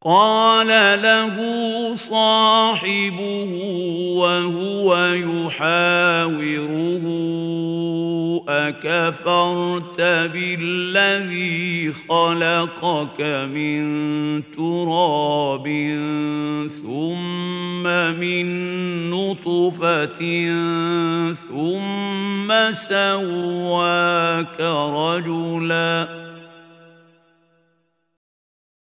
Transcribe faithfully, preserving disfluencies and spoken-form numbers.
قال له صاحبه وهو يحاوره أكفرت بالذي خلقك من تراب ثم من نطفة ثم سواك رجلاً